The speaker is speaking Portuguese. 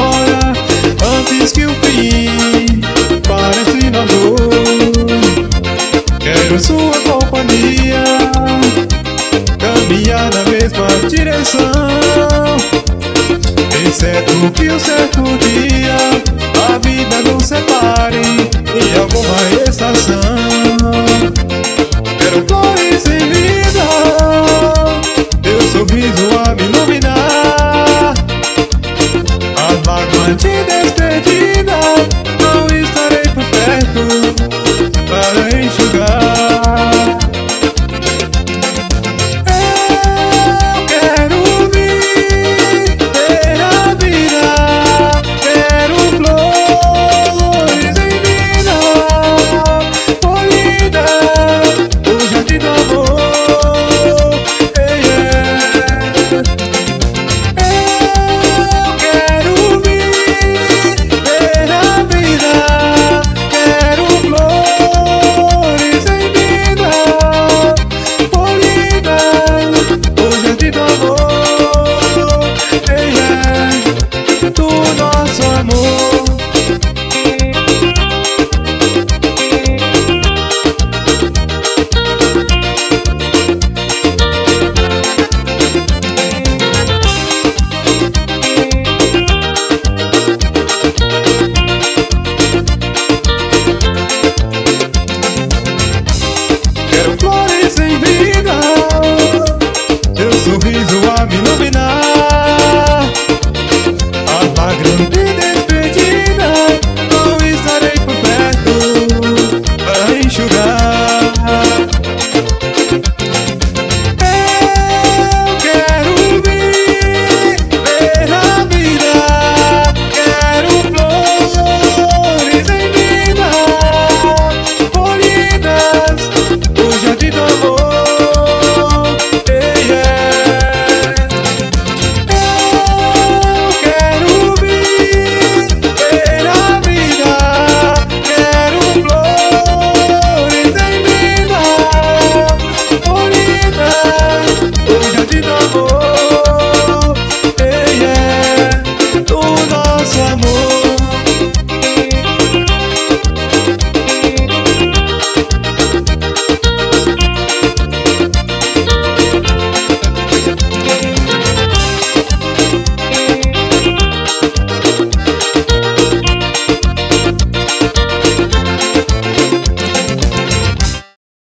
embora antes que o fim pareça nós dois. Quero sua companhia, caminhar na mesma direção, exceto que um certo dia a vida nos separe em alguma estação. Quero flores em vida, teu sorriso a me iluminar, as lágrimas de despedida não estarei por perto para enxugar. Sorriso a me iluminar, a lágrima de